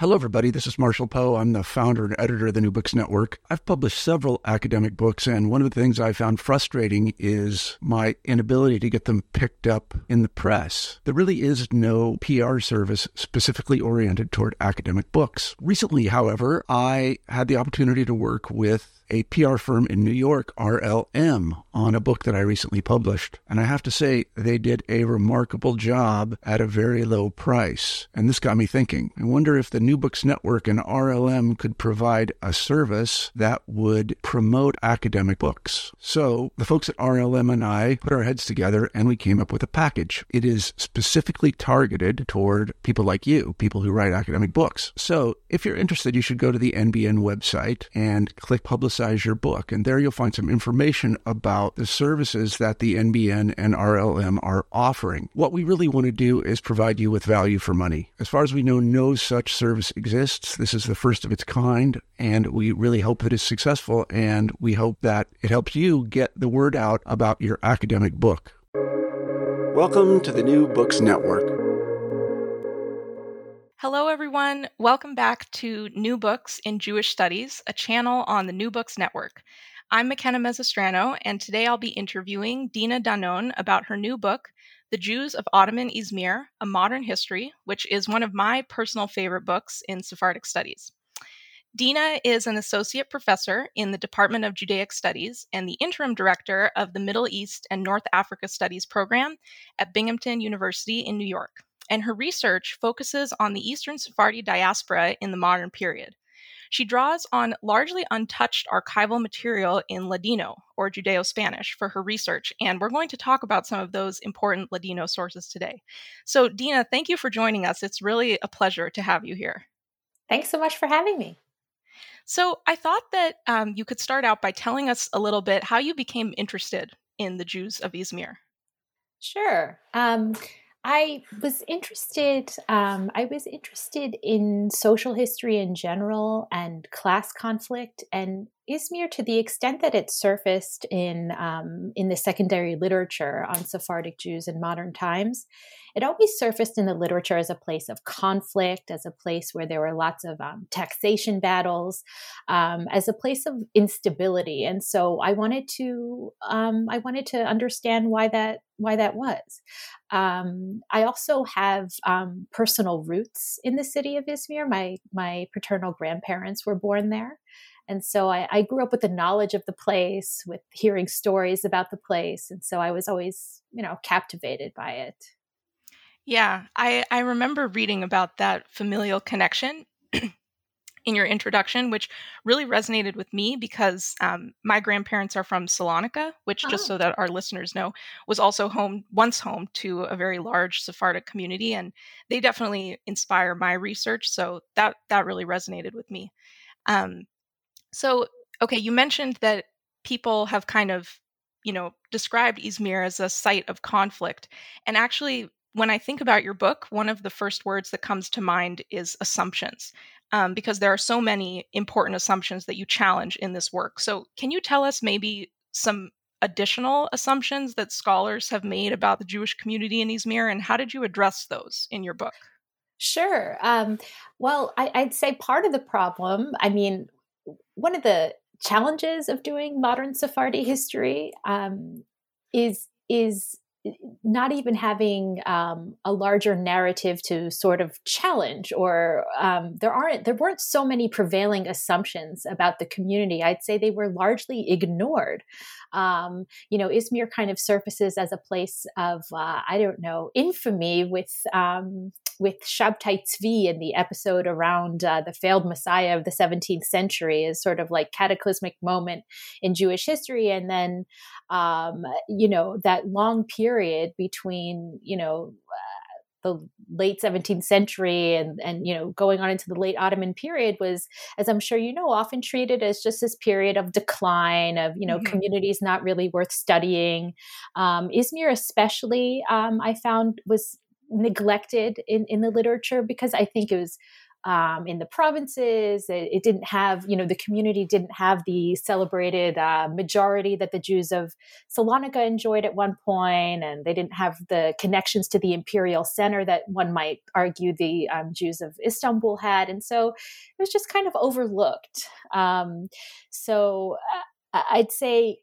Hello, everybody. This is Marshall Poe. I'm the founder and editor of the New Books Network. I've published several academic books, and one of the things I found frustrating is my inability to get them picked up in the press. There really is no PR service specifically oriented toward academic books. Recently, however, I had the opportunity to work with a PR firm in New York, RLM, on a book that I recently published. And I have to say, they did a remarkable job at a very low price. And this got me thinking. I wonder if the New Books Network and RLM could provide a service that would promote academic books. So the folks at RLM and I put our heads together and we came up with a package. It is specifically targeted toward people like you, people who write academic books. So if you're interested, you should go to the NBN website and click Publicize Your Book. And there you'll find some information about the services that the NBN and RLM are offering. What we really want to do is provide you with value for money. As far as we know, no such service exists. This is the first of its kind, and we really hope that it's successful, and we hope that it helps you get the word out about your academic book. Welcome to the New Books Network. Hello, everyone. Welcome back to New Books in Jewish Studies, a channel on the New Books Network. I'm McKenna Mezzostrano, and today I'll be interviewing Dina Danon about her new book, The Jews of Ottoman Izmir, A Modern History, which is one of my personal favorite books in Sephardic studies. Dina is an associate professor in the Department of Judaic Studies and the interim director of the Middle East and North Africa Studies program at Binghamton University in New York. And her research focuses on the Eastern Sephardi diaspora in the modern period. She draws on largely untouched archival material in Ladino, or Judeo-Spanish, for her research, and we're going to talk about some of those important Ladino sources today. So, Dina, thank you for joining us. It's really a pleasure to have you here. Thanks so much for having me. So, I thought that you could start out by telling us a little bit how you became interested in the Jews of Izmir. Sure. I was interested in social history in general and class conflict, and Izmir, to the extent that it surfaced in the secondary literature on Sephardic Jews in modern times, it always surfaced in the literature as a place of conflict, as a place where there were lots of taxation battles, as a place of instability. And so I wanted to understand why that was. I also have personal roots in the city of Izmir. My paternal grandparents were born there. And so I grew up with the knowledge of the place, with hearing stories about the place. And so I was always, captivated by it. Yeah, I remember reading about that familial connection in your introduction, which really resonated with me because my grandparents are from Salonika, which, just so that our listeners know, was also once home to a very large Sephardic community. And they definitely inspire my research. So that really resonated with me. So, okay, you mentioned that people have kind of, described Izmir as a site of conflict. And actually, when I think about your book, one of the first words that comes to mind is assumptions, because there are so many important assumptions that you challenge in this work. So can you tell us maybe some additional assumptions that scholars have made about the Jewish community in Izmir, and how did you address those in your book? Sure. Well, I'd say part of the problem, one of the challenges of doing modern Sephardi history is not even having a larger narrative to sort of challenge, or there weren't so many prevailing assumptions about the community. I'd say they were largely ignored. Izmir kind of surfaces as a place of infamy with Shabtai Tzvi in the episode around the failed Messiah of the 17th century is sort of like cataclysmic moment in Jewish history. And then, that long period between, the late 17th century and going on into the late Ottoman period was, as I'm sure you know, often treated as just this period of decline of, communities not really worth studying. Izmir especially, I found was neglected in the literature because I think it was in the provinces. It didn't have, the community didn't have the celebrated majority that the Jews of Salonika enjoyed at one point, and they didn't have the connections to the imperial center that one might argue the Jews of Istanbul had. And so it was just kind of overlooked. So I'd say,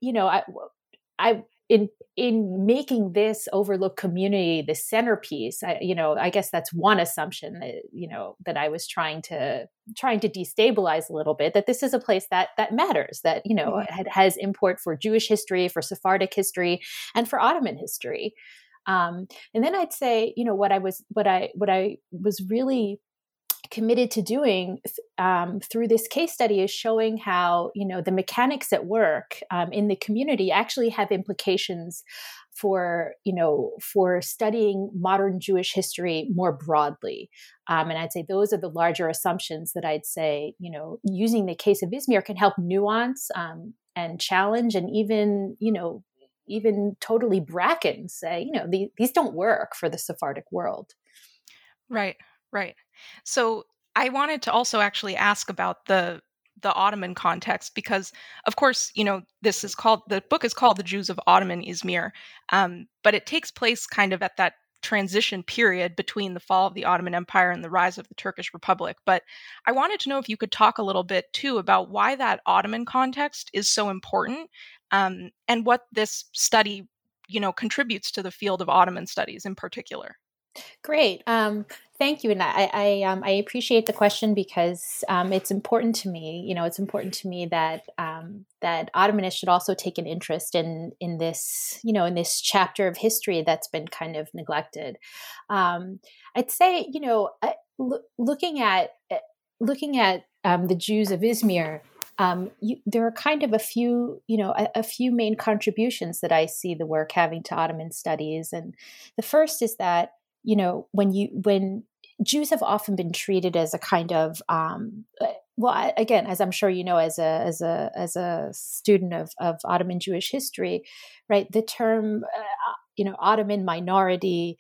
I in making this overlooked community the centerpiece, I guess that's one assumption that, that I was trying to destabilize a little bit, that this is a place that matters, that, it has import for Jewish history, for Sephardic history, and for Ottoman history. And then I'd say, what I was really committed to doing through this case study is showing how, the mechanics at work in the community actually have implications for studying modern Jewish history more broadly. And I'd say those are the larger assumptions that I'd say, using the case of Izmir can help nuance and challenge, and even totally bracket and say, these don't work for the Sephardic world. Right. So I wanted to also actually ask about the Ottoman context, because of course, the book is called The Jews of Ottoman Izmir, but it takes place kind of at that transition period between the fall of the Ottoman Empire and the rise of the Turkish Republic. But I wanted to know if you could talk a little bit too about why that Ottoman context is so important, and what this study, contributes to the field of Ottoman studies in particular. Great. Thank you. And I appreciate the question, because it's important to me. It's important to me that that Ottomanists should also take an interest in this, in this chapter of history that's been kind of neglected. I'd say, looking at the Jews of Izmir, there are kind of a few main contributions that I see the work having to Ottoman studies. And the first is that, when Jews have often been treated as a kind of, again, as I'm sure as a student of Ottoman Jewish history, right? The term, Ottoman minority,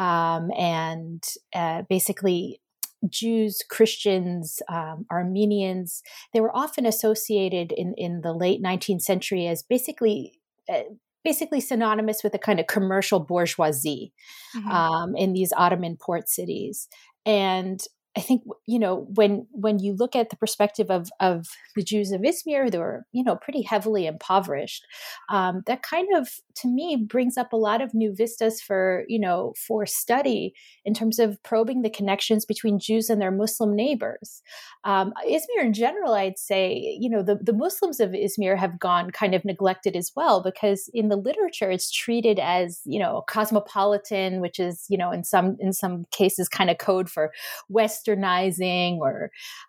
and basically Jews, Christians, Armenians, they were often associated in the late 19th century as basically synonymous with a kind of commercial bourgeoisie in these Ottoman port cities. And I think, when you look at the perspective of the Jews of Izmir, they were, pretty heavily impoverished. That kind of, to me, brings up a lot of new vistas for study in terms of probing the connections between Jews and their Muslim neighbors. Izmir in general, I'd say, the Muslims of Izmir have gone kind of neglected as well, because in the literature, it's treated as, cosmopolitan, which is, in some cases kind of code for Westernizing, or,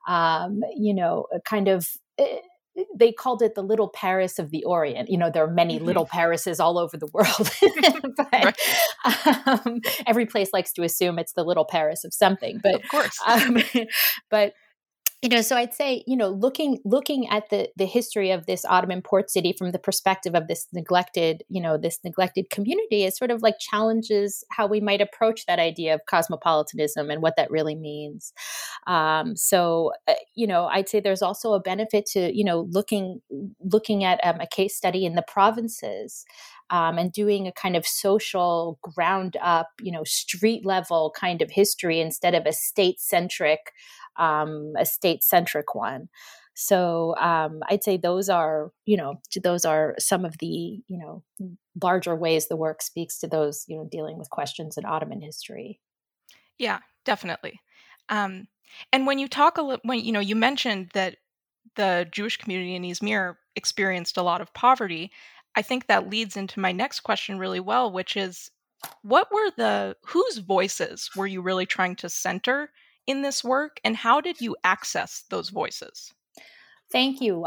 kind of, they called it the little Paris of the Orient. There are many little Parises all over the world, but every place likes to assume it's the little Paris of something. But of course, but so I'd say, looking at the history of this Ottoman port city from the perspective of this neglected community is sort of like challenges how we might approach that idea of cosmopolitanism and what that really means. So I'd say there's also a benefit to, looking at a case study in the provinces, and doing a kind of social ground up, street level kind of history instead of a state-centric one. So I'd say those are some of the, larger ways the work speaks to those, dealing with questions in Ottoman history. Yeah, definitely. And when you talk you mentioned that the Jewish community in Izmir experienced a lot of poverty, I think that leads into my next question really well, which is, whose voices were you really trying to center in this work, and how did you access those voices? Thank you.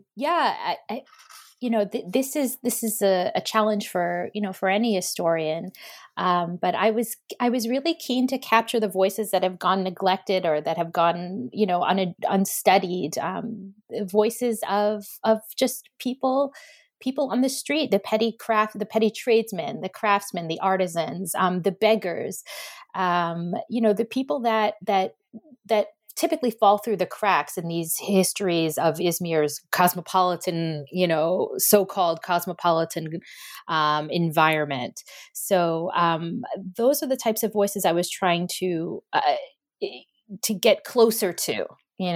This is a challenge for any historian. But I was really keen to capture the voices that have gone neglected or that have gone, unstudied, voices of just people on the street, the petty tradesmen, the craftsmen, the artisans, the beggars, the people that typically fall through the cracks in these histories of Izmir's cosmopolitan, so-called cosmopolitan environment. So those are the types of voices I was trying to get closer to.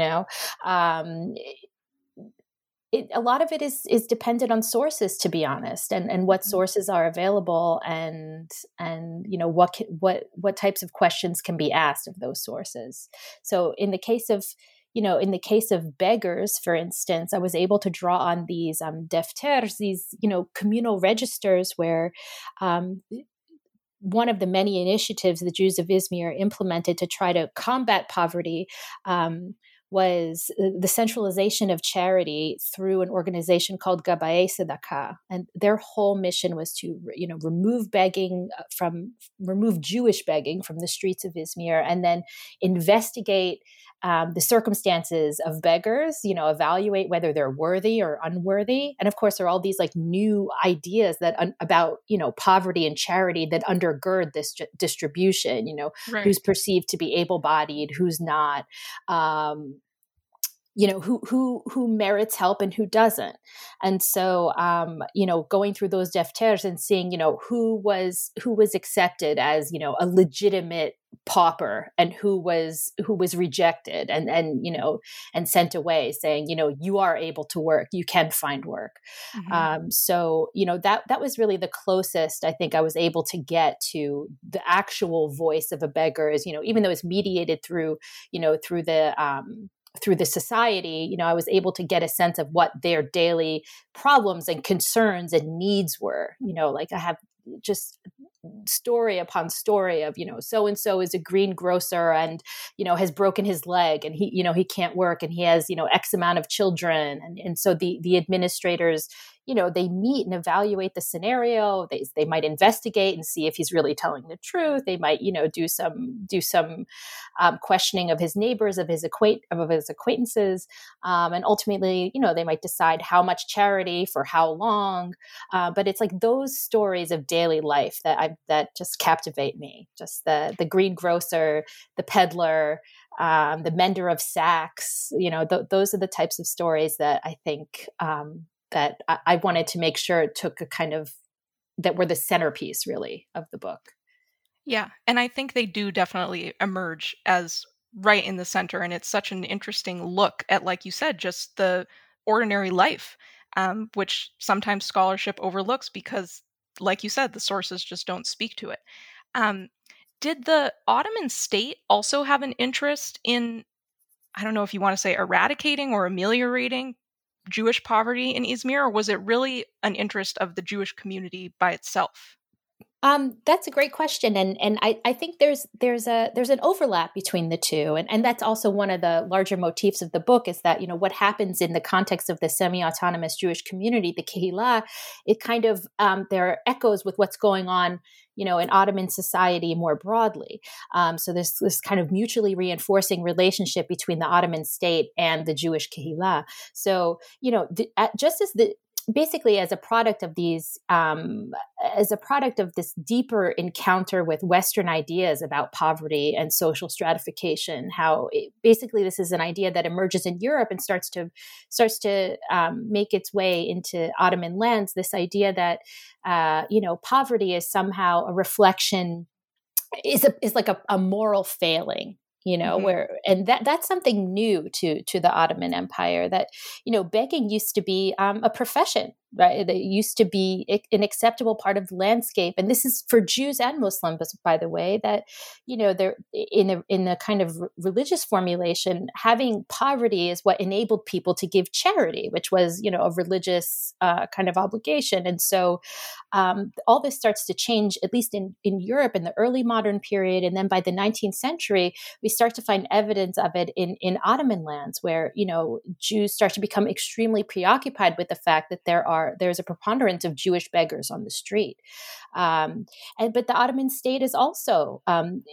A lot of it is dependent on sources, to be honest, and what sources are available, and what types of questions can be asked of those sources. So in the case of beggars, for instance, I was able to draw on these defters, these communal registers where one of the many initiatives the Jews of Izmir implemented to try to combat poverty was the centralization of charity through an organization called Gabae Tzedakah. And their whole mission was to, remove Jewish begging from the streets of Izmir, and then investigate the circumstances of beggars, evaluate whether they're worthy or unworthy. And of course, there are all these new ideas about poverty and charity that undergird this distribution, Right. Who's perceived to be able-bodied, who's not, who merits help and who doesn't. And so, going through those defters and seeing, who was accepted as, a legitimate pauper, and who was rejected and sent away, saying, you are able to work, you can find work. Mm-hmm. So, that was really the closest I think I was able to get to the actual voice of a beggar, is, even though it's mediated through the society, I was able to get a sense of what their daily problems and concerns and needs were. I have just story upon story of, so-and-so is a greengrocer and, has broken his leg, and he can't work, and he has, X amount of children. And so the administrators, they meet and evaluate the scenario. They might investigate and see if he's really telling the truth. They might, do some questioning of his neighbors, of his acquaintances. And ultimately, they might decide how much charity for how long. But it's those stories of daily life that just captivate me. Just the greengrocer, the peddler, the mender of sacks. Those are the types of stories that I think that I wanted to make sure it took that were the centerpiece, really, of the book. Yeah, and I think they do definitely emerge as right in the center, and it's such an interesting look at, like you said, just the ordinary life, which sometimes scholarship overlooks because, like you said, the sources just don't speak to it. Did the Ottoman state also have an interest in, I don't know if you want to say eradicating or ameliorating Jewish poverty in Izmir, or was it really an interest of the Jewish community by itself? That's a great question, and I think there's an overlap between the two, and that's also one of the larger motifs of the book, is that what happens in the context of the semi-autonomous Jewish community, the Kehillah, it kind of there are echoes with what's going on in Ottoman society more broadly. So there's this kind of mutually reinforcing relationship between the Ottoman state and the Jewish Kehillah. So just as basically as a product of these, as a product of this deeper encounter with Western ideas about poverty and social stratification, basically this is an idea that emerges in Europe and starts to make its way into Ottoman lands. This idea that poverty is somehow a reflection, is like a moral failing. Mm-hmm. That's something new to the Ottoman Empire, that, begging used to be a profession, right? It used to be an acceptable part of the landscape. And this is for Jews and Muslims, by the way, that, they're in a kind of religious formulation, having poverty is what enabled people to give charity, which was, a religious kind of obligation. And so all this starts to change, at least in Europe in the early modern period. And then by the 19th century, we start to find evidence of it in Ottoman lands, where, Jews start to become extremely preoccupied with the fact that there's a preponderance of Jewish beggars on the street. But the Ottoman state is also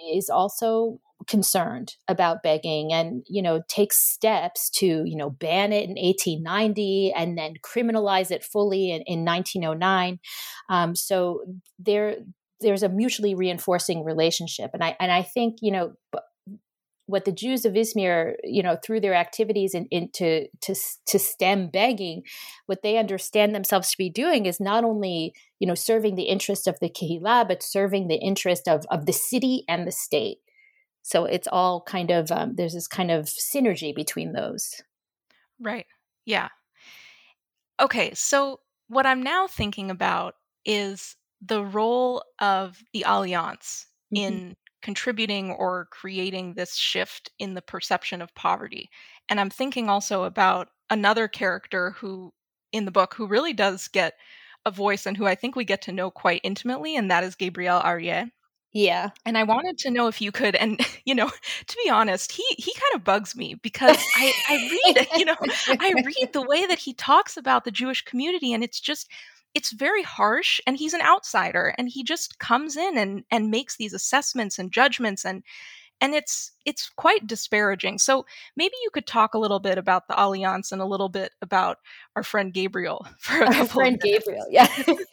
concerned about begging, and takes steps to ban it in 1890 and then criminalize it fully in 1909. So there's a mutually reinforcing relationship, and I think what the Jews of Izmir, through their activities to stem begging, what they understand themselves to be doing is not only, serving the interest of the Kehillah, but serving the interest of the city and the state. So it's all kind of, there's this kind of synergy between those. Right. Yeah. Okay. So what I'm now thinking about is the role of the Allianz in contributing or creating this shift in the perception of poverty. And I'm thinking also about another character who in the book who really does get a voice and who I think we get to know quite intimately, and that is Gabriel Arié. Yeah. And I wanted to know if you could, and to be honest, he kind of bugs me because I read, I read the way that he talks about the Jewish community, and it's very harsh, and he's an outsider, and he just comes in and makes these assessments and judgments, and it's quite disparaging. So maybe you could talk a little bit about the Allianz and a little bit about our friend Gabriel for a couple of minutes. Gabriel, yeah.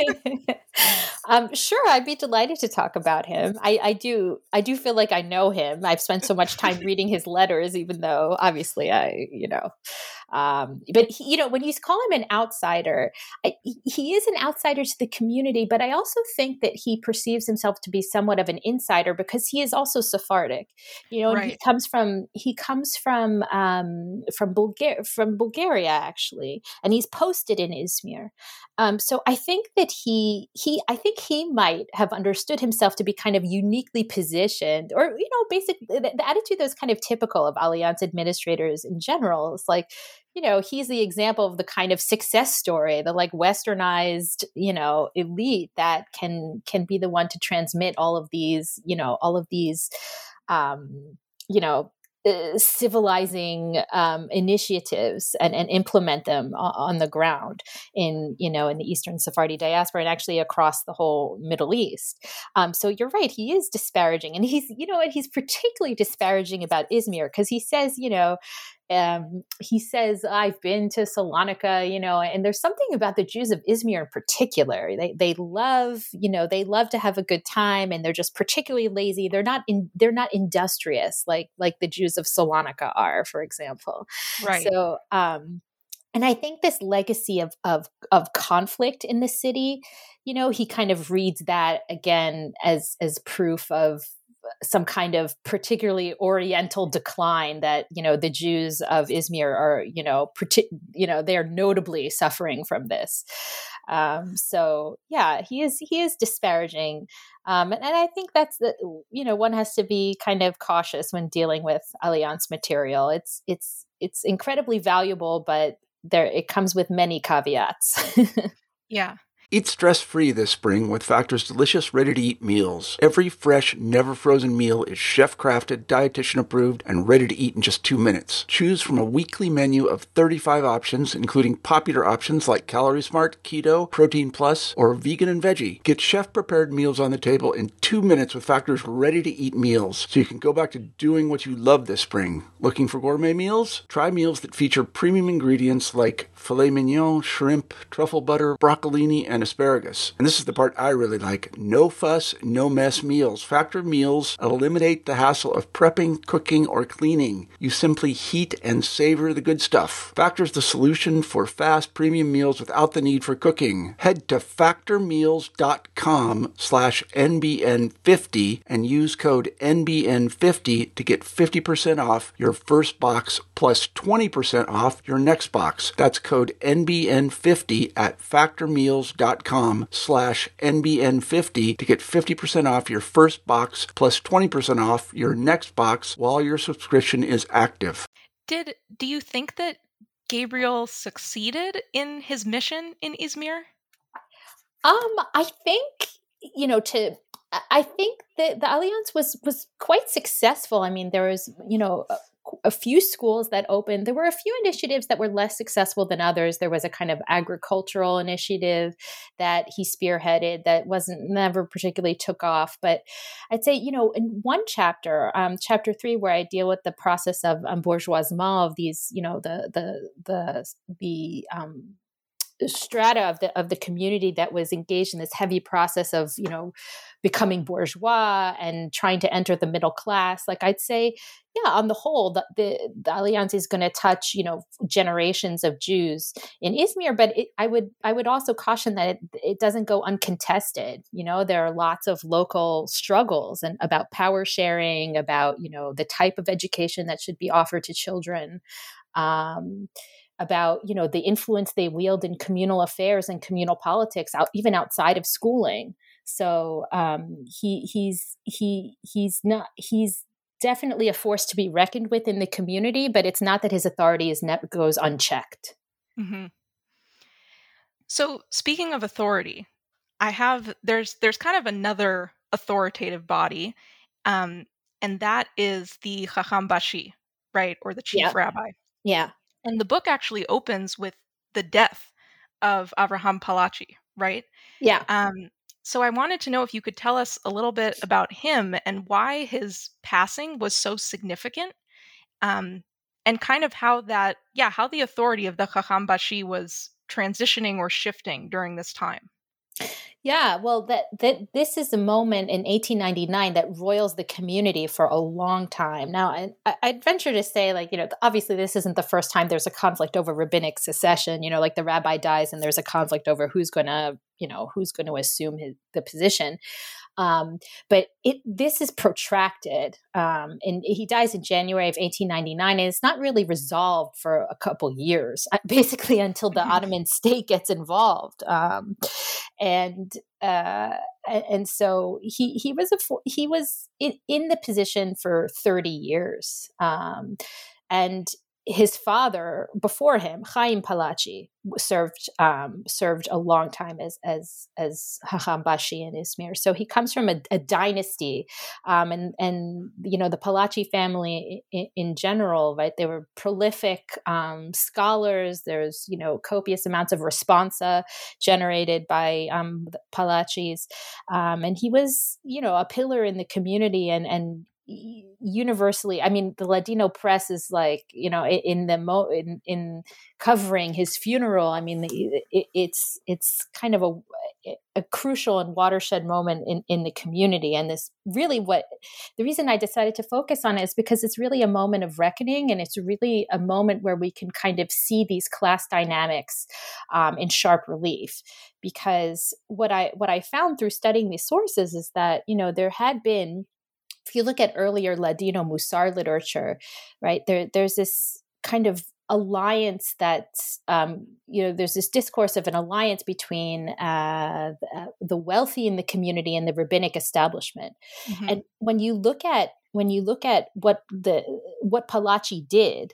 Sure, I'd be delighted to talk about him. I do feel like I know him. I've spent so much time reading his letters, even though obviously but when you call him an outsider, he is an outsider to the community, but I also think that he perceives himself to be somewhat of an insider because he is also Sephardic, and Right. he comes from Bulgaria actually, and he's posted in Izmir. So I think that he might have understood himself to be kind of uniquely positioned, or basically the attitude that's kind of typical of Allianz administrators in general. It's like, he's the example of the kind of success story, the like westernized, elite that can be the one to transmit all of these, civilizing initiatives and implement them on the ground in the Eastern Sephardi diaspora and actually across the whole Middle East. So you're right, he is disparaging, and he's particularly disparaging about Izmir because he says, I've been to Salonika, and there's something about the Jews of Izmir in particular. They love to have a good time, and they're just particularly lazy. They're not industrious like the Jews of Salonika are, for example. Right. So, and I think this legacy of conflict in the city, he kind of reads that again as proof of some kind of particularly Oriental decline that, the Jews of Izmir are, they're notably suffering from this. So yeah, he is disparaging. And I think that's one has to be kind of cautious when dealing with Allianz material. It's incredibly valuable, but it comes with many caveats. Yeah. Eat stress-free this spring with Factor's delicious, ready-to-eat meals. Every fresh, never-frozen meal is chef-crafted, dietitian-approved, and ready to eat in just 2 minutes. Choose from a weekly menu of 35 options, including popular options like Calorie Smart, Keto, Protein Plus, or Vegan and Veggie. Get chef-prepared meals on the table in 2 minutes with Factor's ready-to-eat meals, so you can go back to doing what you love this spring. Looking for gourmet meals? Try meals that feature premium ingredients like filet mignon, shrimp, truffle butter, broccolini, and asparagus. And this is the part I really like. No fuss, no mess meals. Factor meals eliminate the hassle of prepping, cooking, or cleaning. You simply heat and savor the good stuff. Factor's the solution for fast premium meals without the need for cooking. Head to factormeals.com/NBN50 and use code NBN50 to get 50% off your first box plus 20% off your next box. That's code NBN50 at factormeals.com/NBN50 to get 50% off your first box plus 20% off your next box while your subscription is active. Do you think that Gabriel succeeded in his mission in Izmir? I think, I think that the Allianz was quite successful. I mean, there was, a few schools that opened. There were a few initiatives that were less successful than others. There was a kind of agricultural initiative that he spearheaded that never particularly took off. But I'd say, in one chapter, chapter 3, where I deal with the process of bourgeoisement of these, strata of the community that was engaged in this heavy process of, becoming bourgeois and trying to enter the middle class. Like, I'd say, yeah, on the whole, the Alliance is going to touch, generations of Jews in Izmir. But I would also caution that it doesn't go uncontested. There are lots of local struggles and about power sharing, about, the type of education that should be offered to children. About the influence they wield in communal affairs and communal politics, even outside of schooling. So he's definitely a force to be reckoned with in the community, but it's not that his authority goes unchecked. Mm-hmm. So speaking of authority, there's kind of another authoritative body, and that is the Chacham Bashi, right, or the chief rabbi. Yeah. And the book actually opens with the death of Avraham Palachi, right? Yeah. So I wanted to know if you could tell us a little bit about him and why his passing was so significant, and kind of how the authority of the Chacham Bashi was transitioning or shifting during this time. Yeah, well, that this is a moment in 1899 that roils the community for a long time. Now, I'd venture to say, obviously this isn't the first time there's a conflict over rabbinic succession. Like the rabbi dies and there's a conflict over who's going to assume the position. But this is protracted, and he dies in January of 1899, and it's not really resolved for a couple years, basically until the Ottoman state gets involved. And so he was in the position for 30 years, and his father before him, Chaim Palachi, served a long time as Chacham Bashi in Izmir. So he comes from a dynasty, and the Palachi family in general, right? They were prolific scholars. There's copious amounts of responsa generated by the Palachis, and he was a pillar in the community and universally, I mean, the Ladino press is in covering his funeral. I mean, it's kind of a crucial and watershed moment in the community. And this really the reason I decided to focus on it is because it's really a moment of reckoning, and it's really a moment where we can kind of see these class dynamics in sharp relief. Because what I found through studying these sources is that, there had been, if you look at earlier Ladino Musar literature, right, there's this kind of alliance that's, there's this discourse of an alliance between the wealthy in the community and the rabbinic establishment. Mm-hmm. And when you look at what Palachi did,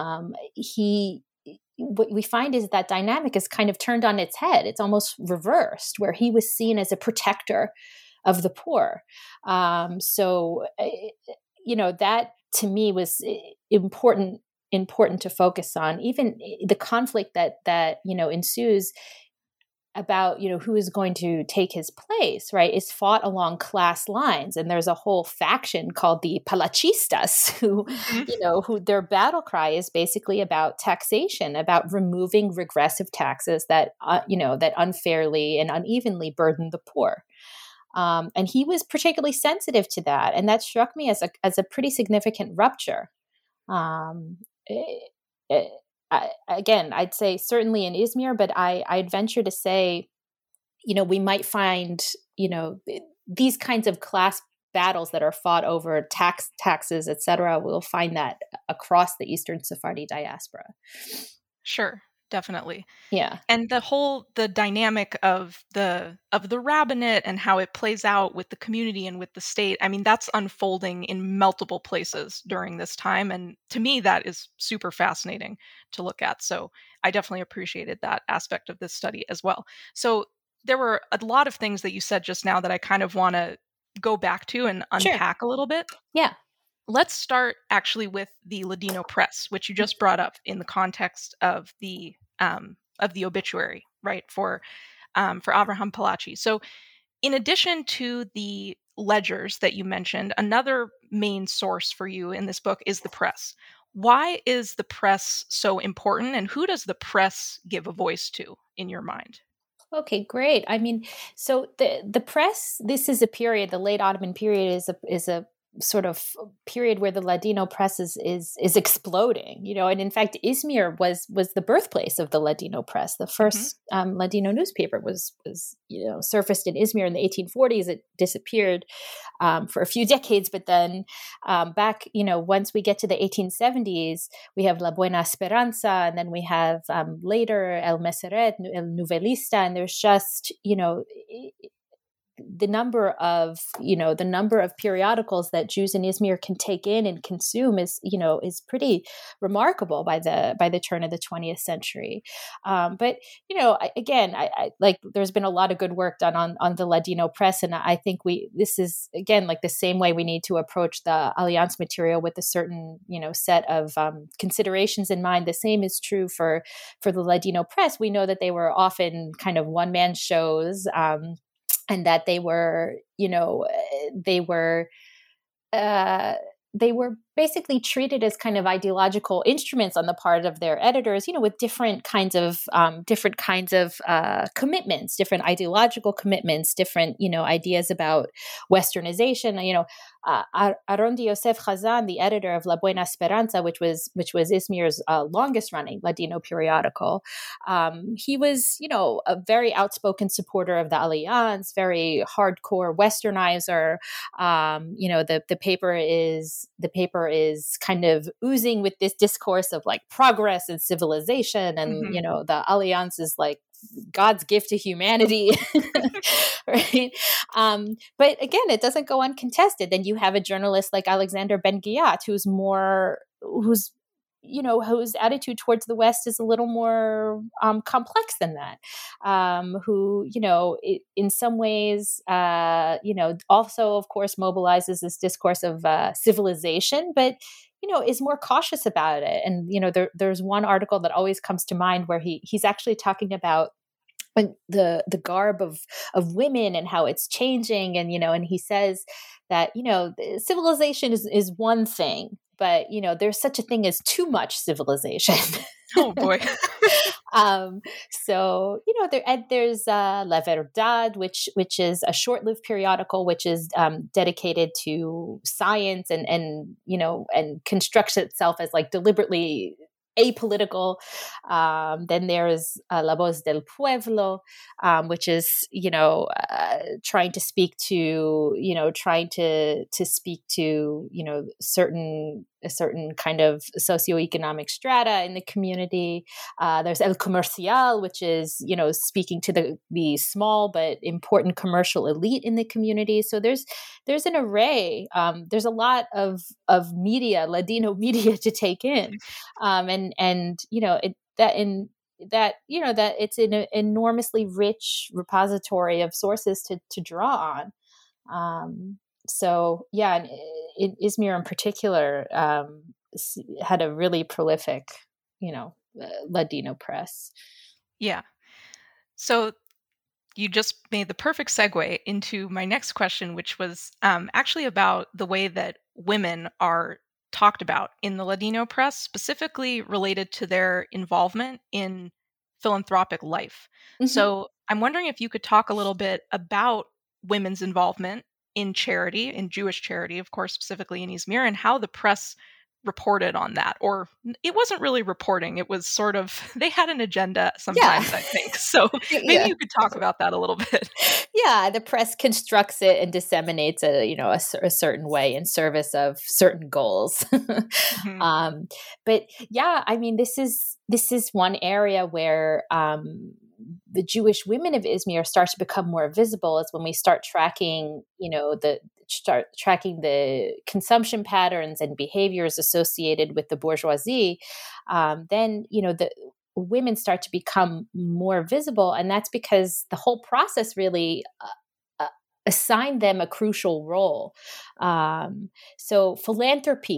what we find is that dynamic is kind of turned on its head. It's almost reversed, where he was seen as a protector of the poor. So that to me was important to focus on. Even the conflict that ensues about who is going to take his place, right, is fought along class lines. And there's a whole faction called the Palachistas who their battle cry is basically about taxation, about removing regressive taxes that that unfairly and unevenly burden the poor. And he was particularly sensitive to that, and that struck me as a pretty significant rupture. Again, I'd say certainly in Izmir, but I'd venture to say, we might find, these kinds of class battles that are fought over taxes, et cetera. We'll find that across the Eastern Sephardi diaspora. Sure. Definitely. Yeah. And the dynamic of the rabbinate and how it plays out with the community and with the state, I mean, that's unfolding in multiple places during this time. And to me, that is super fascinating to look at. So I definitely appreciated that aspect of this study as well. So there were a lot of things that you said just now that I kind of want to go back to and unpack a little bit. Yeah. Let's start actually with the Ladino press, which you just brought up in the context of the obituary, right, for Avraham Palachi. So, in addition to the ledgers that you mentioned, another main source for you in this book is the press. why is the press so important, and who does the press give a voice to in your mind? Okay, great. I mean, so the press. This is a period. The late Ottoman period is a sort of period where the Ladino press is exploding. And in fact, Izmir was the birthplace of the Ladino press. The Hmm. first Ladino newspaper was surfaced in Izmir in the 1840s. It disappeared for a few decades, but then back, once we get to the 1870s, we have La Buena Esperanza, and then we have later El Meseret, El Novelista, and there's just, the number of periodicals that Jews in Izmir can take in and consume is pretty remarkable by the turn of the 20th century. But I like, there's been a lot of good work done on the Ladino press, and I think this is again like the same way we need to approach the Allianz material, with a certain set of considerations in mind. The same is true for the Ladino press. We know that they were often kind of one man shows. And that they were basically treated as kind of ideological instruments on the part of their editors, with different kinds of commitments, different ideological commitments, different ideas about westernization. Arondi Yosef Khazan, the editor of La Buena Esperanza, which was Izmir's longest running Ladino periodical, he was a very outspoken supporter of the Allianz, very hardcore westernizer. The paper is kind of oozing with this discourse of like progress and civilization, and the Allianz is like God's gift to humanity. Right. But again, it doesn't go uncontested. Then you have a journalist like Alexander Ben-Ghiat, whose attitude towards the West is a little more complex than that. Who, in some ways, also, of course, mobilizes this discourse of civilization, but is more cautious about it. And there's one article that always comes to mind where he's actually talking about the garb of women and how it's changing, and he says that civilization is one thing, but there's such a thing as too much civilization. Oh boy. So there's La Verdad, which is a short-lived periodical, which is dedicated to science and constructs itself as like deliberately apolitical. Then there's La Voz del Pueblo, which is trying to speak to a certain kind of socioeconomic strata in the community. There's El Comercial, which is speaking to the small but important commercial elite in the community. So there's an array. There's a lot of media, Ladino media, to take in, that it's an enormously rich repository of sources to draw on. So yeah, and Izmir in particular had a really prolific, Ladino press. Yeah. So you just made the perfect segue into my next question, which was actually about the way that women are talked about in the Ladino press, specifically related to their involvement in philanthropic life. Mm-hmm. So I'm wondering if you could talk a little bit about women's involvement in charity, in Jewish charity, of course, specifically in Izmir, and how the press reported on that. Or it wasn't really reporting, it was sort of, they had an agenda sometimes, I think. So maybe you could talk about that a little bit. Yeah, the press constructs it and disseminates it, a certain way in service of certain goals. Mm-hmm. But yeah, I mean, this is one area where the Jewish women of Izmir start to become more visible, is when we start tracking, the consumption patterns and behaviors associated with the bourgeoisie. Then, the women start to become more visible. And that's because the whole process really assigned them a crucial role. So philanthropy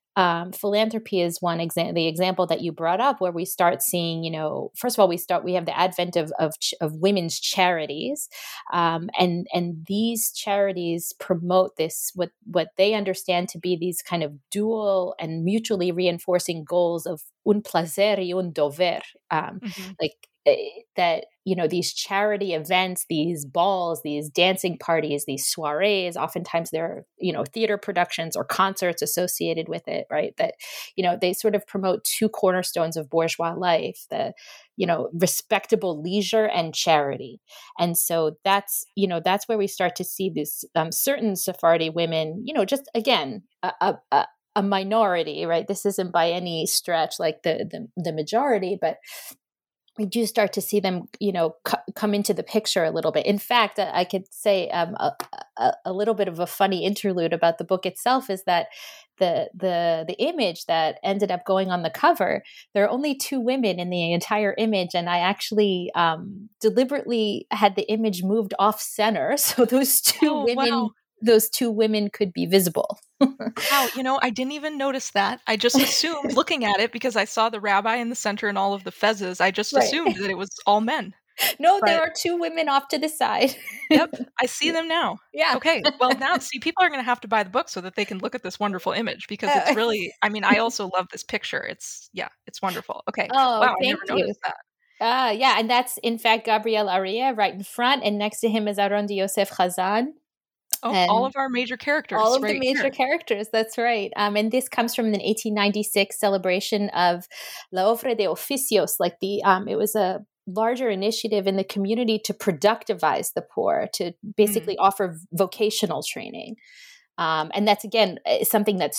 philanthropy is one example, the example that you brought up, where we start seeing, first of all, we have the advent of women's charities, and these charities promote this what they understand to be these kind of dual and mutually reinforcing goals of un placer y un dever, like that, these charity events, these balls, these dancing parties, these soirees, oftentimes there are, theater productions or concerts associated with it, right? That, they sort of promote two cornerstones of bourgeois life, the, respectable leisure and charity. And so that's where we start to see this certain Sephardi women, just again, a minority, right? This isn't by any stretch like the majority, but we do start to see them, come into the picture a little bit. In fact, I could say a little bit of a funny interlude about the book itself is that the image that ended up going on the cover, there are only two women in the entire image, and I actually deliberately had the image moved off center so those two women. Wow. Those two women could be visible. Wow, I didn't even notice that. I just assumed, looking at it, because I saw the rabbi in the center and all of the fezzes, I just assumed that it was all men. No, there are two women off to the side. Yep, I see them now. Yeah. Okay, well now, see, people are going to have to buy the book so that they can look at this wonderful image, because it's really, I also love this picture. It's wonderful. Okay. Oh, wow, thank I never noticed that. Yeah, and that's, in fact, Gabriel Aria right in front, and next to him is Aaron Yosef Chazan. Oh, all of our major characters. All of the major characters, that's right. And this comes from the 1896 celebration of La Ofre de Oficios, it was a larger initiative in the community to productivize the poor, to basically offer vocational training. And that's, again, something that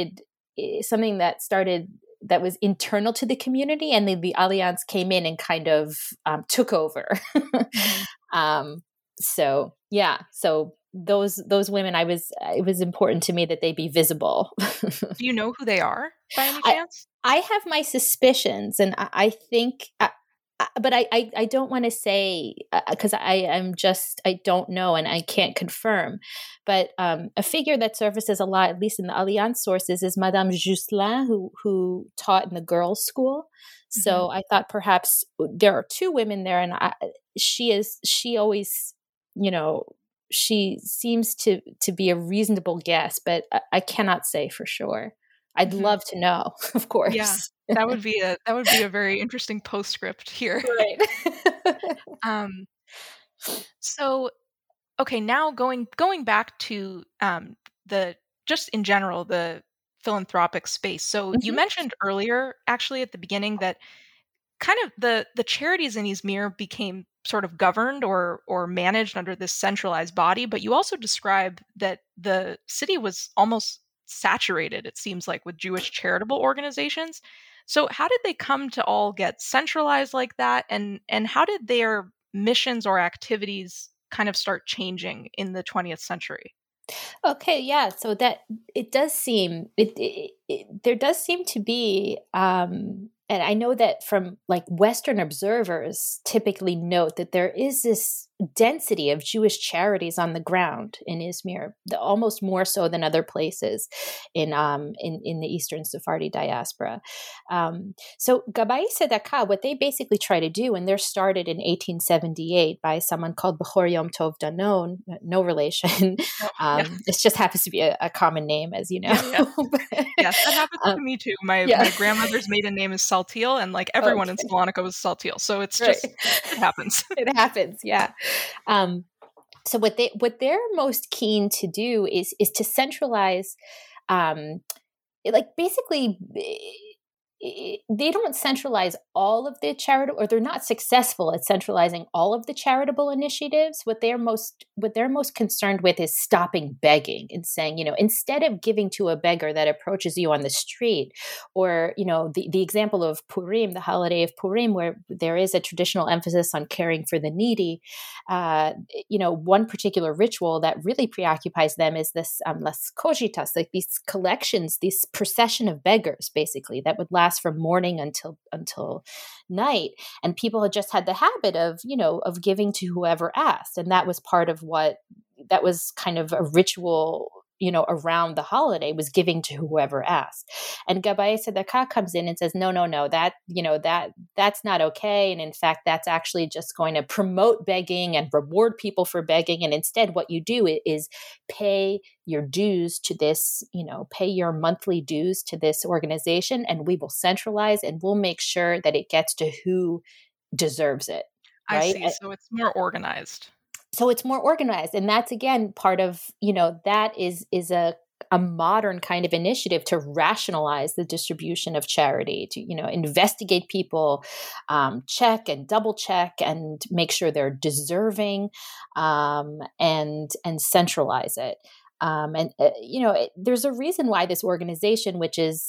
was internal to the community, and the Alliance came in and kind of took over. So those women, it was important to me that they be visible. Do you know who they are by any chance? I have my suspicions, and I think, but I don't want to say, because I don't know and I can't confirm. But a figure that surfaces a lot, at least in the Alliance sources, is Madame Jusselin, who taught in the girls' school. So I thought perhaps there are two women there, and she always, she seems to be a reasonable guess, but I cannot say for sure. I'd love to know, of course. Yeah, that would be a very interesting postscript here. Right. So, okay, now going back to just in general, the philanthropic space. So you mentioned earlier, actually at the beginning, that kind of the charities in Izmir became sort of governed or managed under this centralized body, but you also describe that the city was almost saturated, it seems like, with Jewish charitable organizations. So how did they come to all get centralized like that, and how did their missions or activities kind of start changing in the 20th century? Okay, yeah. So that it does seem there does seem to be, and I know that from Western observers typically note that there is this density of Jewish charities on the ground in Izmir, almost more so than other places in the Eastern Sephardi diaspora. So Gabbai Tzedakah, what they basically try to do, and they're started in 1878 by someone called Bechor Yom Tov Danon, no relation. It just happens to be a common name, as you know. Yes, that happens to me too. My grandmother's maiden name is Saltiel, and everyone in Salonika was Saltiel. So it's just, it happens. It happens, yeah. So what they're most keen to do is to centralize, basically, they don't centralize all of the charitable, or they're not successful at centralizing all of the charitable initiatives. What they're most concerned with is stopping begging and saying, instead of giving to a beggar that approaches you on the street, or, the example of Purim, the holiday of Purim, where there is a traditional emphasis on caring for the needy. One particular ritual that really preoccupies them is this Las Cogitas, these collections, this procession of beggars, basically, that would last from morning until night, and people had just had the habit of giving to whoever asked, and that was part of that was kind of a ritual around the holiday was giving to whoever asked. And Gabaye Tzedakah comes in and says, no, that's not okay. And in fact, that's actually just going to promote begging and reward people for begging. And instead, what you do is pay your dues to this, pay your monthly dues to this organization, and we will centralize and we'll make sure that it gets to who deserves it. I right? see. So it's more organized. So it's more organized. And that's, again, part of, that is a modern kind of initiative to rationalize the distribution of charity, to, investigate people, check and double check and make sure they're deserving, and centralize it. There's a reason why this organization,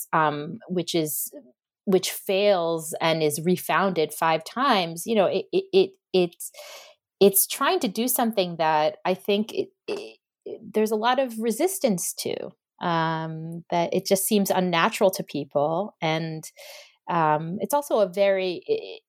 which fails and is refounded 5 times, it's trying to do something that I think there's a lot of resistance to, that it just seems unnatural to people. And it's also a very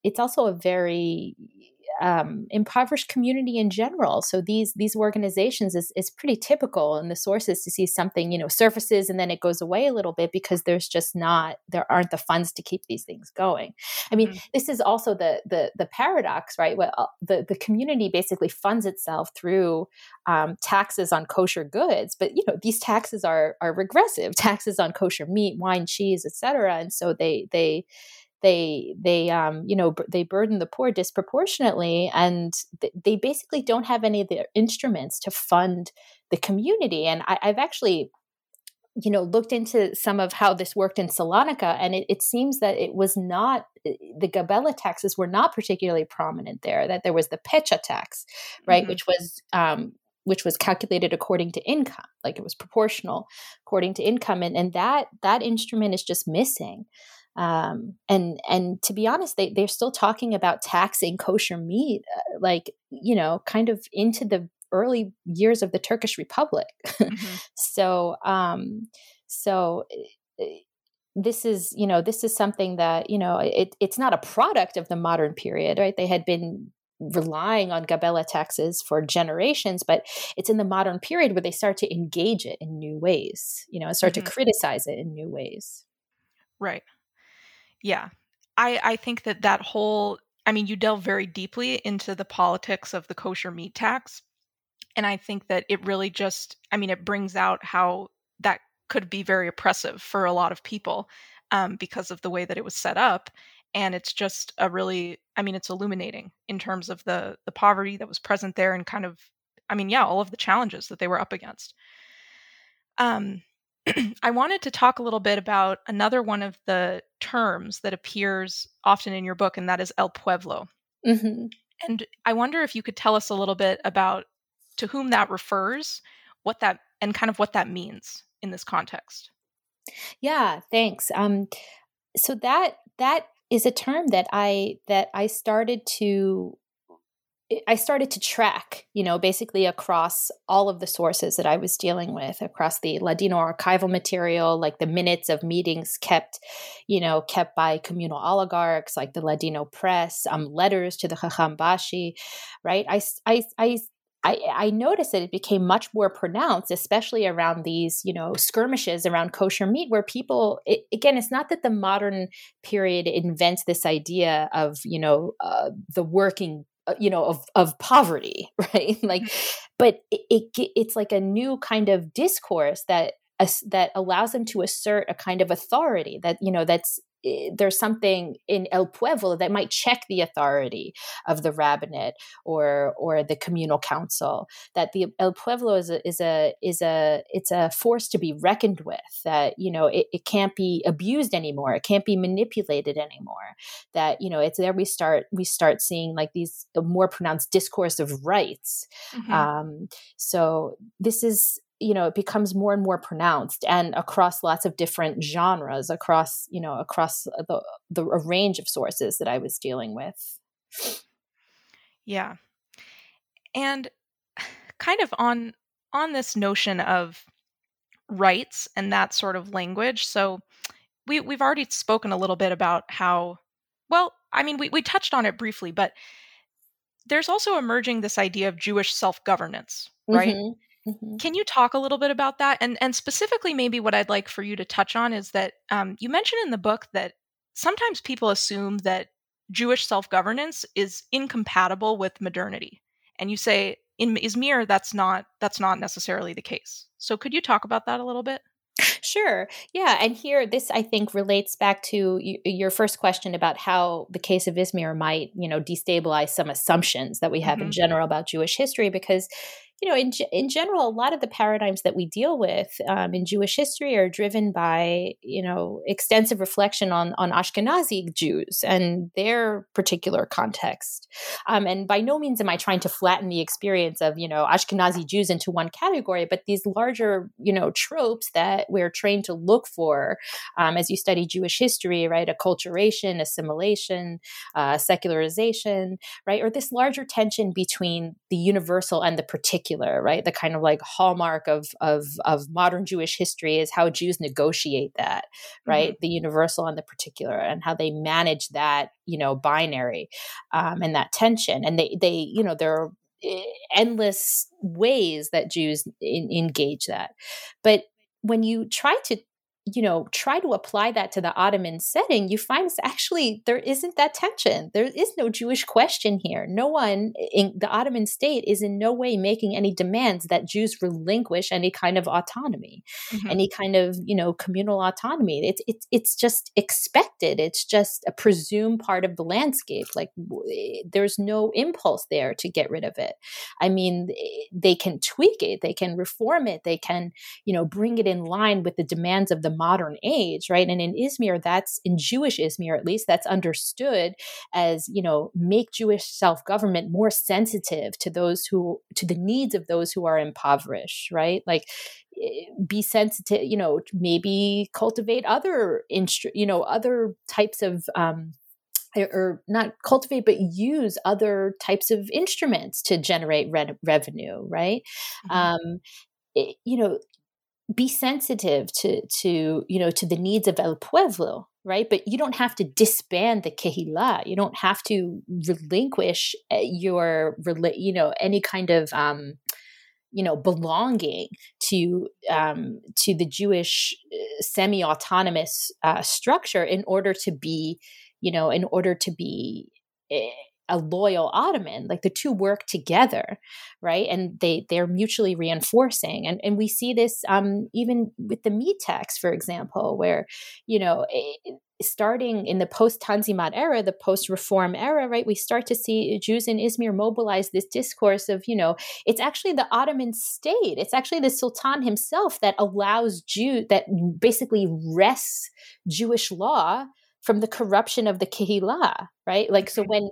impoverished community in general. So these organizations is pretty typical in the sources to see something, surfaces and then it goes away a little bit because there aren't the funds to keep these things going. I mean, this is also the paradox, right? Well, the community basically funds itself through taxes on kosher goods, but these taxes are regressive, taxes on kosher meat, wine, cheese, etc. And so they burden the poor disproportionately, and they basically don't have any of the instruments to fund the community. And I've actually, looked into some of how this worked in Salonika, and it seems that it was not, the Gabela taxes were not particularly prominent there, that there was the Pecha tax, right, which was calculated according to income, like it was proportional according to income. And that instrument is just missing. And to be honest, they're still talking about taxing kosher meat, kind of into the early years of the Turkish Republic. So this is something that, it's not a product of the modern period, right? They had been relying on Gabela taxes for generations, but it's in the modern period where they start to engage it in new ways, start to criticize it in new ways. Right. Yeah. I think that whole, you delve very deeply into the politics of the kosher meat tax. And I think that it really just, it brings out how that could be very oppressive for a lot of people, because of the way that it was set up. And it's just a really, it's illuminating in terms of the poverty that was present there and kind of, all of the challenges that they were up against. I wanted to talk a little bit about another one of the terms that appears often in your book, and that is El Pueblo. And I wonder if you could tell us a little bit about to whom that refers, what that means in this context. Yeah, thanks. So that is a term that I started to track, basically across all of the sources that I was dealing with, across the Ladino archival material, like the minutes of meetings kept by communal oligarchs, like the Ladino press, letters to the Chacham Bashi, right? I noticed that it became much more pronounced, especially around these, skirmishes around kosher meat, where people, again, it's not that the modern period invents this idea of, the working of poverty, right? But it's like a new kind of discourse that allows them to assert a kind of authority that, there's something in El Pueblo that might check the authority of the rabbinate or the communal council. That the El Pueblo is a force to be reckoned with. That it can't be abused anymore. It can't be manipulated anymore. That it's there we start seeing like these more pronounced discourse of rights. So this is. It becomes more and more pronounced, and across lots of different genres, across the range of sources that I was dealing with. Yeah. And kind of on this notion of rights and that sort of language. So we've already spoken a little bit about how, we touched on it briefly, but there's also emerging this idea of Jewish self-governance, right? Can you talk a little bit about that? And specifically, maybe what I'd like for you to touch on is that you mentioned in the book that sometimes people assume that Jewish self-governance is incompatible with modernity. And you say in Izmir, that's not necessarily the case. So could you talk about that a little bit? Sure. Yeah. And here, this I think relates back to your first question about how the case of Izmir might, destabilize some assumptions that we have in general about Jewish history, because in general, a lot of the paradigms that we deal with in Jewish history are driven by, extensive reflection on Ashkenazi Jews and their particular context. And by no means am I trying to flatten the experience of, Ashkenazi Jews into one category, but these larger, tropes that we're trained to look for as you study Jewish history, right? Acculturation, assimilation, secularization, right? Or this larger tension between the universal and the particular, right? The kind of like hallmark of modern Jewish history is how Jews negotiate that, right? The universal and the particular, and how they manage that, binary and that tension. And they there are endless ways that Jews engage that. But when you try to apply that to the Ottoman setting, you find actually there isn't that tension. There is no Jewish question here. No one in the Ottoman state is in no way making any demands that Jews relinquish any kind of autonomy, any kind of, communal autonomy. It's just expected. It's just a presumed part of the landscape. Like there's no impulse there to get rid of it. I mean, they can tweak it. They can reform it. They can, bring it in line with the demands of the modern age, right? And in Izmir, in Jewish Izmir at least, that's understood as, make Jewish self-government more sensitive to the needs of those who are impoverished, right? Like be sensitive, maybe cultivate other types of or not cultivate, but use other types of instruments to generate revenue, right? Be sensitive to the needs of El Pueblo, right? But you don't have to disband the Kehillah. You don't have to relinquish any kind of belonging to the Jewish semi-autonomous structure in order to be a loyal Ottoman. Like the two work together, right? And they're mutually reinforcing. And we see this even with the Mead text, for example, where, starting in the post-Tanzimat era, the post-Reform era, right, we start to see Jews in Izmir mobilize this discourse of, it's actually the Ottoman state. It's actually the Sultan himself that allows that basically wrests Jewish law from the corruption of the Kehillah, right? Like, so when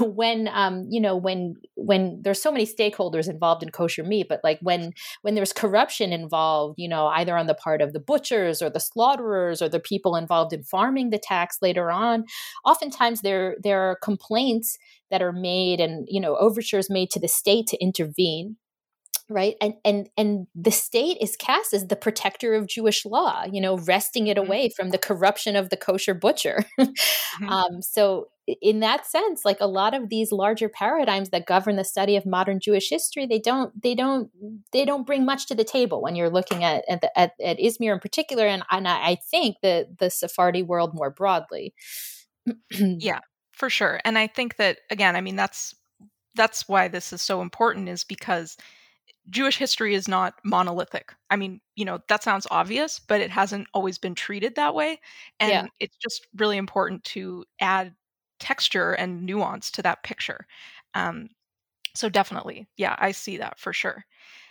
there's so many stakeholders involved in kosher meat, but like when there's corruption involved, either on the part of the butchers or the slaughterers or the people involved in farming the tax later on, oftentimes there are complaints that are made and, overtures made to the state to intervene. Right. And the state is cast as the protector of Jewish law, wresting it away from the corruption of the kosher butcher. So in that sense, like a lot of these larger paradigms that govern the study of modern Jewish history, they don't bring much to the table when you're looking at Izmir in particular. And I think the Sephardi world more broadly. Yeah, for sure. And I think that, again, I mean, that's why this is so important, is because Jewish history is not monolithic. I mean, that sounds obvious, but it hasn't always been treated that way. And it's just really important to add texture and nuance to that picture. So definitely, yeah, I see that for sure.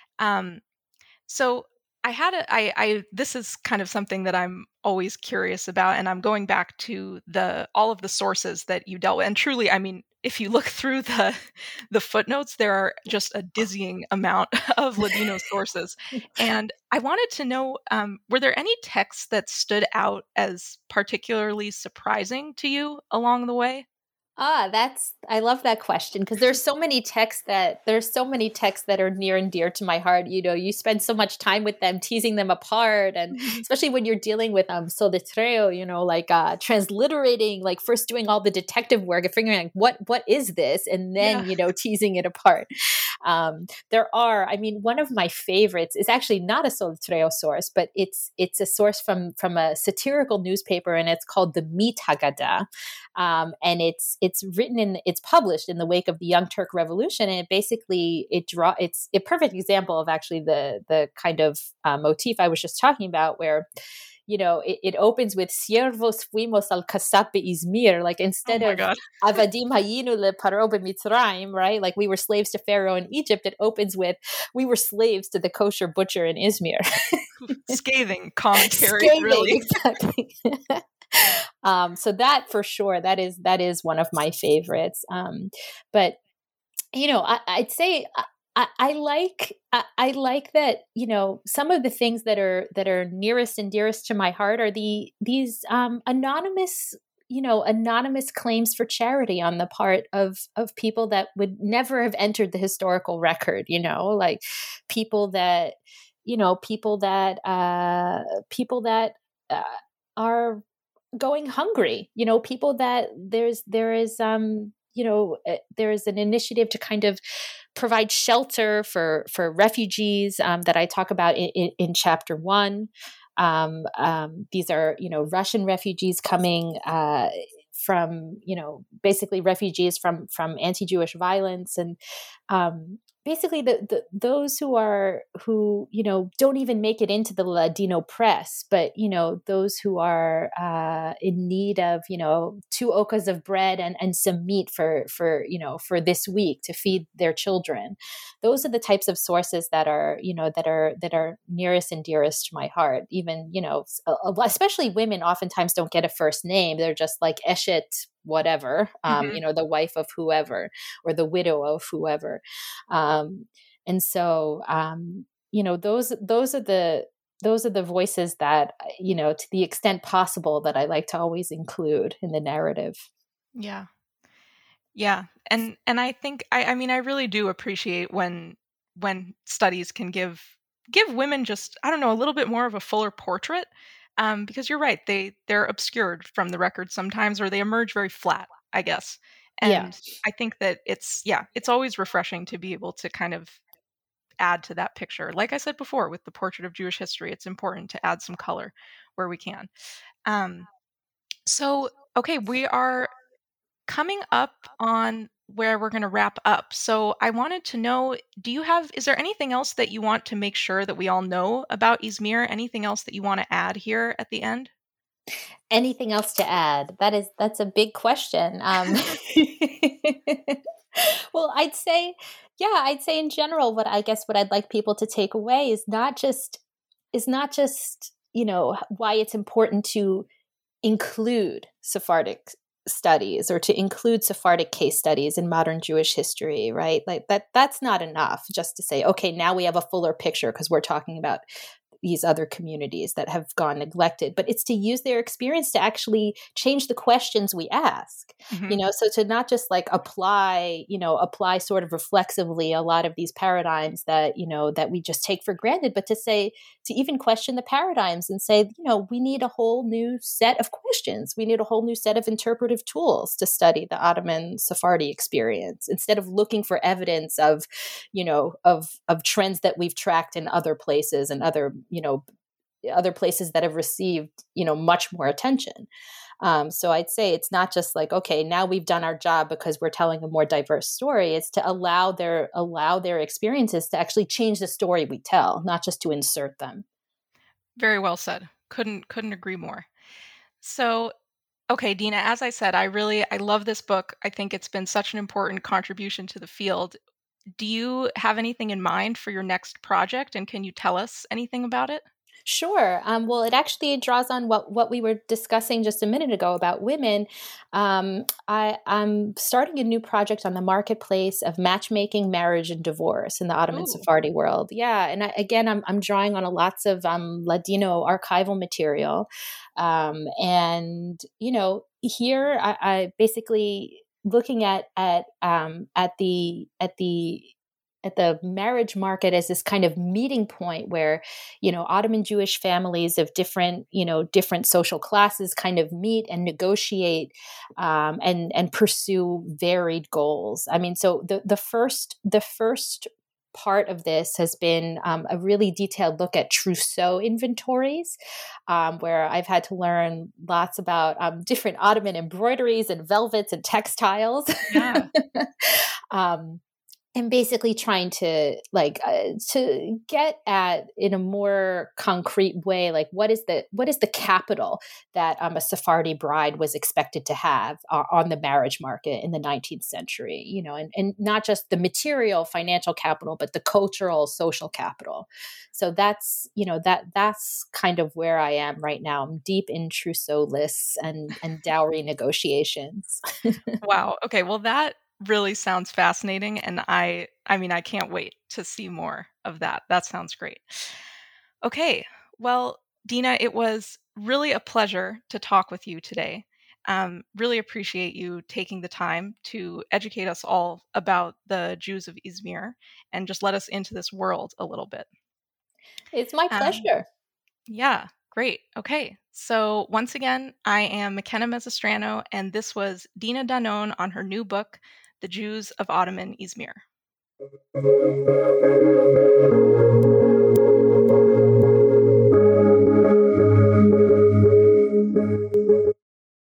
So this is kind of something that I'm always curious about, and I'm going back to all of the sources that you dealt with. And truly, I mean, if you look through the footnotes, there are just a dizzying amount of Ladino sources. And I wanted to know, were there any texts that stood out as particularly surprising to you along the way? I love that question because there's so many texts that are near and dear to my heart. You know, you spend so much time with them, teasing them apart, and especially when you're dealing with soletreo, you know, like transliterating, like first doing all the detective work and figuring out what is this, and then you know, teasing it apart. I mean, one of my favorites is actually not a soletreo source, but it's a source from a satirical newspaper, and it's called the Meat Haggadah. And it's published in the wake of the Young Turk Revolution, and it's a perfect example of actually the kind of motif I was just talking about, where you know it opens with "Siervos fuimos al kasap Izmir," like instead of "Avadim hayinu le paro b'Mitzrayim," right? Like we were slaves to Pharaoh in Egypt. It opens with "We were slaves to the kosher butcher in Izmir." Scathing commentary, really. Exactly. So that for sure, that is one of my favorites. But you know, I'd say I like that, you know, some of the things that are nearest and dearest to my heart are these anonymous claims for charity on the part of people that would never have entered the historical record, you know, like people that are going hungry, you know, people that there is an initiative to kind of provide shelter for refugees that I talk about in chapter 1. These are, you know, Russian refugees coming from, you know, basically refugees from anti-Jewish violence, and basically those who you know don't even make it into the Ladino press, but you know those who are in need of, you know, 2 okas of bread and some meat for this week to feed their children. Those are the types of sources that are, you know, that are nearest and dearest to my heart. Even, you know, especially women oftentimes don't get a first name. They're just like Eshet whatever, you know, the wife of whoever or the widow of whoever. And so, you know, those are the voices that, you know, to the extent possible, that I like to always include in the narrative. Yeah. Yeah. And I think, I mean, I really do appreciate when studies can give women just, I don't know, a little bit more of a fuller portrait. Because you're right, they're obscured from the record sometimes, or they emerge very flat, I guess. And I think that it's always refreshing to be able to kind of add to that picture. Like I said before, with the portrait of Jewish history, it's important to add some color where we can. So, okay, we are coming up on where we're going to wrap up. So I wanted to know, is there anything else that you want to make sure that we all know about Izmir? Anything else that you want to add here at the end? Anything else to add? That's a big question. Well, I'd say in general, what I'd like people to take away is not just, you know, why it's important to include Sephardic studies or to include Sephardic case studies in modern Jewish history, right? Like that's not enough just to say, okay, now we have a fuller picture because we're talking about these other communities that have gone neglected, but it's to use their experience to actually change the questions we ask, you know, so to not just like apply sort of reflexively a lot of these paradigms that, you know, that we just take for granted, but to even question the paradigms and say, you know, we need a whole new set of questions. We need a whole new set of interpretive tools to study the Ottoman Sephardi experience instead of looking for evidence of, you know, of trends that we've tracked in other places and other places that have received, you know, much more attention. So I'd say it's not just like, okay, now we've done our job because we're telling a more diverse story. It's to allow their experiences to actually change the story we tell, not just to insert them. Very well said. Couldn't agree more. So, okay, Dina, as I said, I love this book. I think it's been such an important contribution to the field. Do you have anything in mind for your next project, and can you tell us anything about it? Sure. Well, it actually draws on what we were discussing just a minute ago about women. I'm starting a new project on the marketplace of matchmaking, marriage, and divorce in the Ottoman Sephardi world. Yeah, and I'm drawing on lots of Ladino archival material, and you know, here I basically looking at the marriage market as this kind of meeting point where, Ottoman Jewish families of different social classes kind of meet and negotiate and pursue varied goals. I mean, so the first part of this has been a really detailed look at trousseau inventories, where I've had to learn lots about different Ottoman embroideries and velvets and textiles. Yeah. And basically trying to to get at, in a more concrete way, like what is the capital that a Sephardi bride was expected to have on the marriage market in the 19th century, and not just the material financial capital, but the cultural social capital. So that's that's kind of where I am right now. I'm deep in trousseau lists and dowry negotiations. Wow. Okay. Well, that really sounds fascinating, and I mean, I can't wait to see more of that. That sounds great. Okay. Well, Dina, it was really a pleasure to talk with you today. Really appreciate you taking the time to educate us all about the Jews of Izmir and just let us into this world a little bit. It's my pleasure. Yeah, great. Okay. So once again, I am McKenna Mezzostrano, and this was Dina Danon on her new book, The Jews of Ottoman Izmir.